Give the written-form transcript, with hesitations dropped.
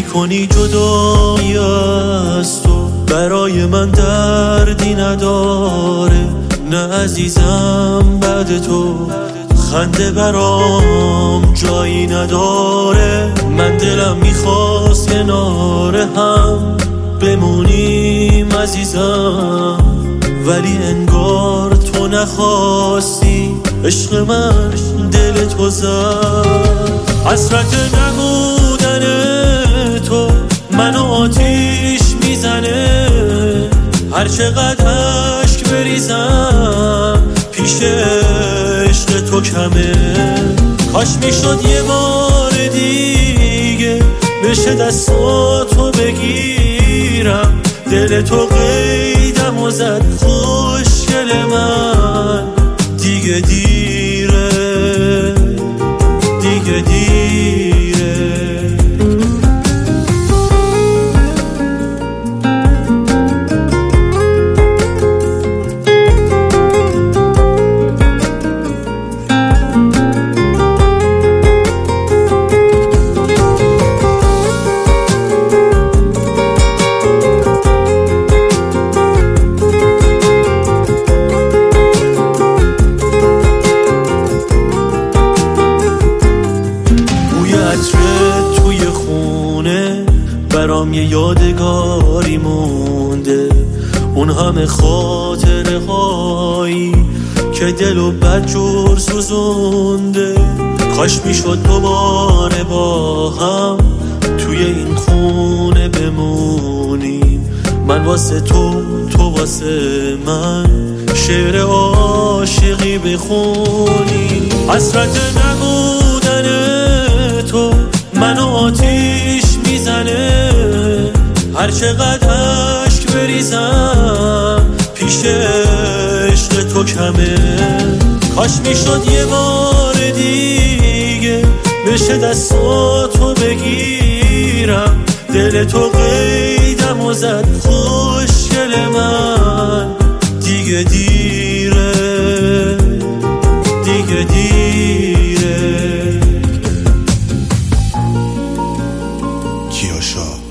کنی جدایی از تو برای من دردی نداره. نه عزیزم بعد تو خنده برام جایی نداره. من دلم میخواست کنار هم بمونیم عزیزم، ولی انگار تو نخواستی. عشق من دل تو زد. حسرت نبودن تو منو آتیش میزنه. هر چقدر عشق بریزم پیش عشق تو کمه. کاش میشد یه بار دیگه بشه دستاتو بگیرم. دل تو قیدم و زد خوشگل من. دیگه دیره، دیگه دیره. توی خونه برام یه یادگاری مونده. اون همه خاطره هایی که دلو بدجور سوزونده. کاش میشد دوباره با هم توی این خونه بمونیم. من واسه تو، تو واسه من شعر عاشقی بخونیم. حسرت نبودن تو منو آتیش میزنه. هر چقدر عشق بریزم پیش عشق تو کمه. کاش میشد یه بار دیگه بشه دستاتو بگیرم. دل تو قیدم و زد خوشگل من. دیگه دیره، دیگه دیره. کیاشا